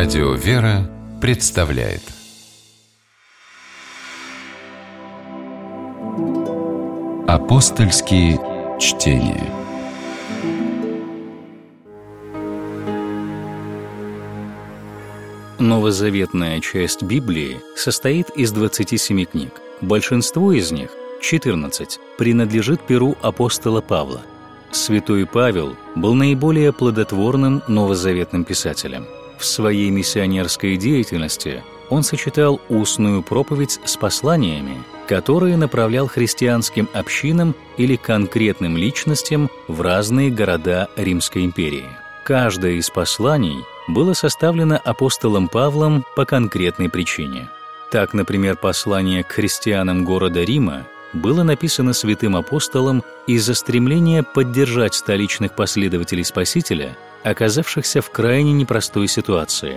Радио «Вера» представляет Апостольские чтения. Новозаветная часть Библии состоит из 27 книг. Большинство из них, 14, принадлежит перу апостола Павла. Святой Павел был наиболее плодотворным новозаветным писателем. В своей миссионерской деятельности он сочетал устную проповедь с посланиями, которые направлял христианским общинам или конкретным личностям в разные города Римской империи. Каждое из посланий было составлено апостолом Павлом по конкретной причине. Так, например, послание к христианам города Рима было написано святым апостолом из-за стремления поддержать столичных последователей Спасителя, оказавшихся в крайне непростой ситуации.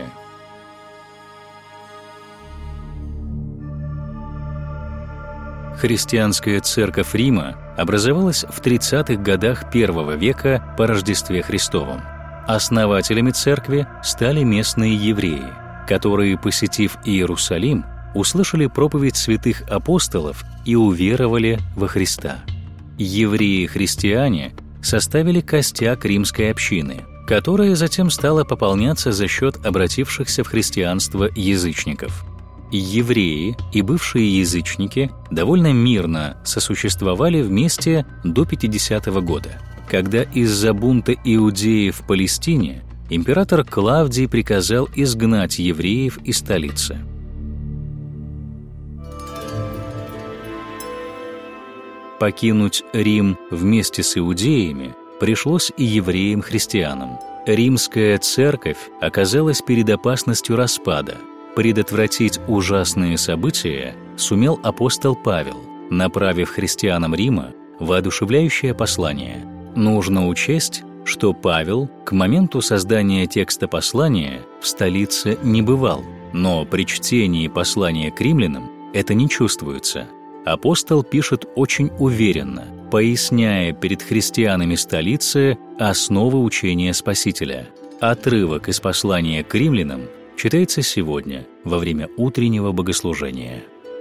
Христианская церковь Рима образовалась в 30-х годах I века по Рождестве Христовом. Основателями церкви стали местные евреи, которые, посетив Иерусалим, услышали проповедь святых апостолов и уверовали во Христа. Евреи-христиане составили костяк римской общины, которая затем стала пополняться за счет обратившихся в христианство язычников. Евреи и бывшие язычники довольно мирно сосуществовали вместе до 50 года, когда из-за бунта иудеев в Палестине император Клавдий приказал изгнать евреев из столицы. Покинуть Рим вместе с иудеями пришлось и евреям-христианам. Римская церковь оказалась перед опасностью распада. Предотвратить ужасные события сумел апостол Павел, направив христианам Рима воодушевляющее послание. Нужно учесть, что Павел к моменту создания текста послания в столице не бывал, но при чтении послания к римлянам это не чувствуется. Апостол пишет очень уверенно, поясняя перед христианами столицы основы учения Спасителя. Отрывок из послания к римлянам читается сегодня во время утреннего богослужения.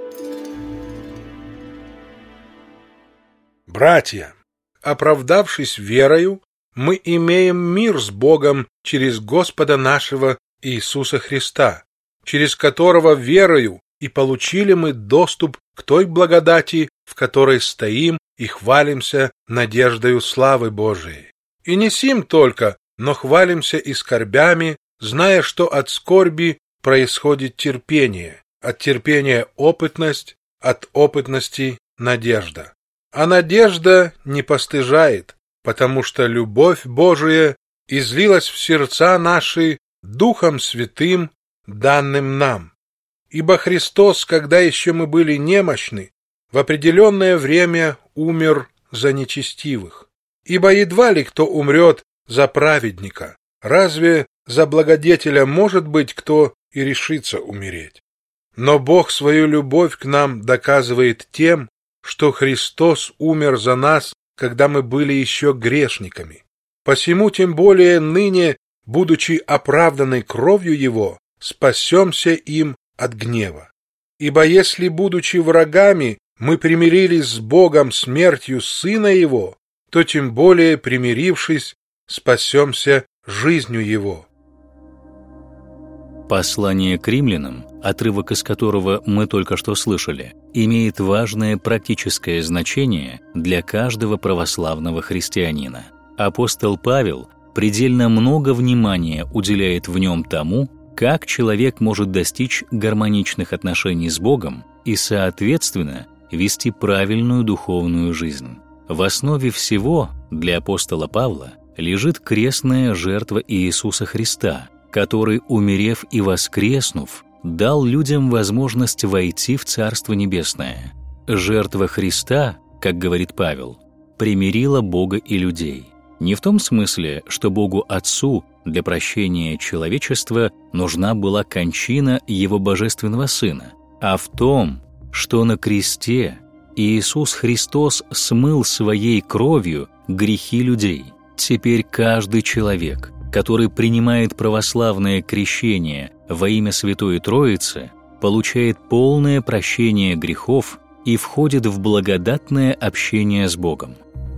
Братья, оправдавшись верою, мы имеем мир с Богом через Господа нашего Иисуса Христа, через которого верою и получили мы доступ к той благодати, в которой стоим и хвалимся надеждою славы Божией. И не сим только, но хвалимся и скорбями, зная, что от скорби происходит терпение, от терпения опытность, от опытности надежда. А надежда не постыжает, потому что любовь Божия излилась в сердца наши Духом Святым, данным нам. Ибо Христос, когда еще мы были немощны, в определенное время умер за нечестивых. Ибо едва ли кто умрет за праведника, разве за благодетеля может быть кто и решится умереть? Но Бог свою любовь к нам доказывает тем, что Христос умер за нас, когда мы были еще грешниками. Посему тем более ныне, будучи оправданы кровью Его, спасемся им от гнева. Ибо если, будучи врагами, мы примирились с Богом смертью Сына Его, то тем более, примирившись, спасемся жизнью Его. Послание к римлянам, отрывок из которого мы только что слышали, имеет важное практическое значение для каждого православного христианина. Апостол Павел предельно много внимания уделяет в нем тому, как человек может достичь гармоничных отношений с Богом и, соответственно, вести правильную духовную жизнь. В основе всего для апостола Павла лежит крестная жертва Иисуса Христа, который, умерев и воскреснув, дал людям возможность войти в Царство Небесное. Жертва Христа, как говорит Павел, примирила Бога и людей. Не в том смысле, что Богу Отцу для прощения человечества нужна была кончина Его Божественного Сына, а в том, что на кресте Иисус Христос смыл своей кровью грехи людей. Теперь каждый человек, который принимает православное крещение во имя Святой Троицы, получает полное прощение грехов и входит в благодатное общение с Богом.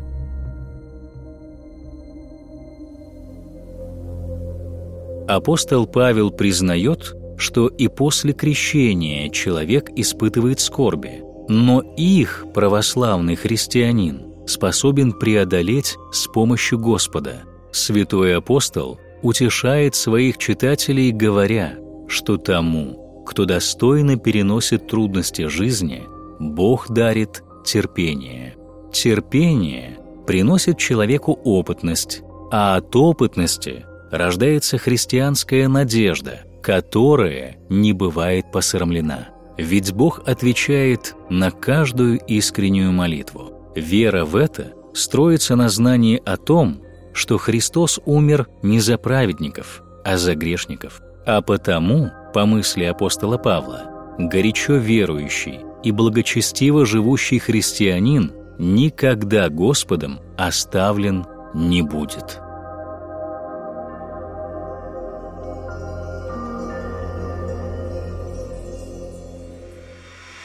Апостол Павел признает, что и после крещения человек испытывает скорби, но их православный христианин способен преодолеть с помощью Господа. Святой апостол утешает своих читателей, говоря, что тому, кто достойно переносит трудности жизни, Бог дарит терпение. Терпение приносит человеку опытность, а от опытности рождается христианская надежда, которая не бывает посрамлена. Ведь Бог отвечает на каждую искреннюю молитву. Вера в это строится на знании о том, что Христос умер не за праведников, а за грешников. А потому, по мысли апостола Павла, горячо верующий и благочестиво живущий христианин никогда Господом оставлен не будет.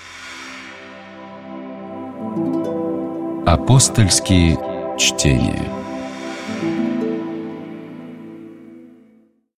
Апостольские чтения.